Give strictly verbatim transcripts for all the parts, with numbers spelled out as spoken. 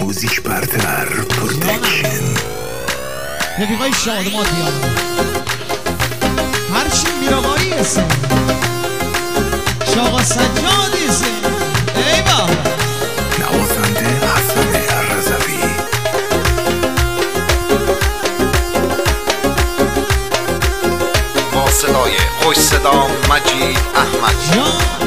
موزیک برتر پروتکشن. رفیقای شادمات بیان هرچی میراغایی هستن شاقا سجادی هستن. ای با نوازنده حسن رضوی. با صدای خوش صدا مجید احمد جان.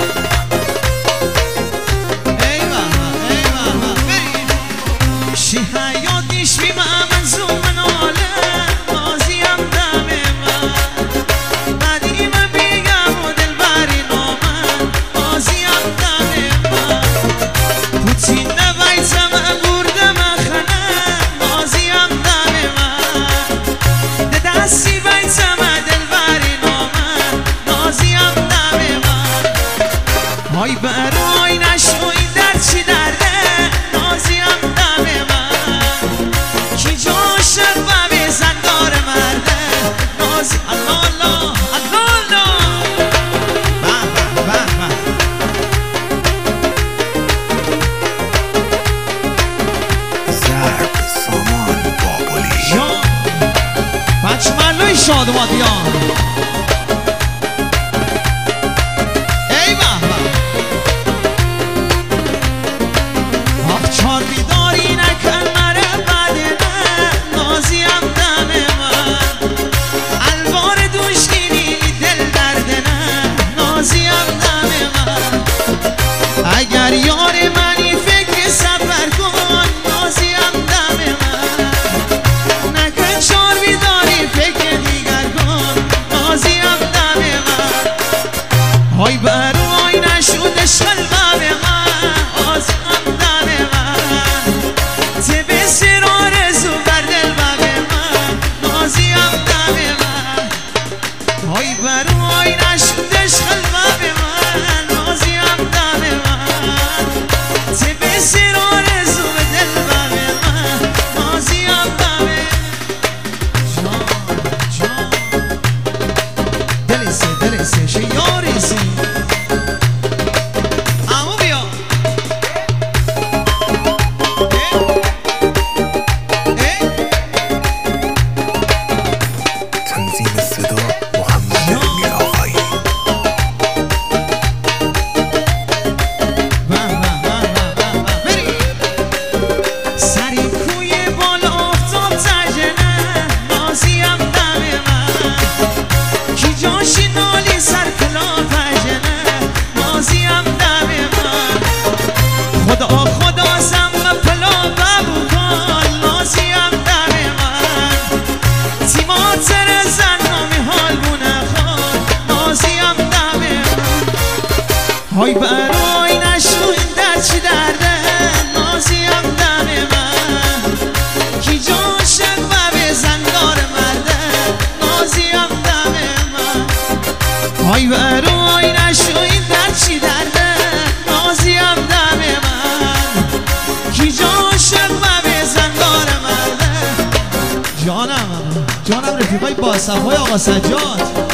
ای با ای با برید شی حیاتیش بی من زومن آله بازیم دم من بعدی من بیگم و دل بری نامن بازیم دم من پوتین نویزم برده من خنه بازیم دم من ده دستی ویزم دل بری نامن بازیم دم من های برای نشوی در چی درده بازیم دم من کی جاشر و بیزن دار مرده نازی الله الله الله الله به به به به ضرب سامان بابلی. جان بچه ملوی شادماتیان. ای به به آخ چار بیداری نکن مره بده نه نازیم دم من الوار دوشگینی دل درده نه نازیم دم من اگر یار منی فکر سفر کن نازیم دم من نکن چار بیداری فکر دیگر کن نازیم دم من های برای نشود شلبه به من آزم دم من تبه سر آرزو بر دل به من نازیم دم من های برای نشود شلبه به من نازیم دم من تبه سر آرزو به دل به من نازیم دم جان جان دلسه دلسه شیاریسی امو بیا تنظیم صدا محمد میراغایی. سری کوی بالا آفتاب تجنه نازیم دم من کی جاشی نالی سر کلا پجنه نازیم دم من خدا خدا زم پلا ببو کن نازیم دم من تیما تر زن نامی حال بونه خان نازیم دم من های برای نشوین در چی درده نازیم دم من کی جاشق و بزندار مرده نازیم دم من های برای نشوین در چی درده نازیم دم من کی جاشق و بزندار مرده. جانم جانم رفیقای با صفای آقا سجاد.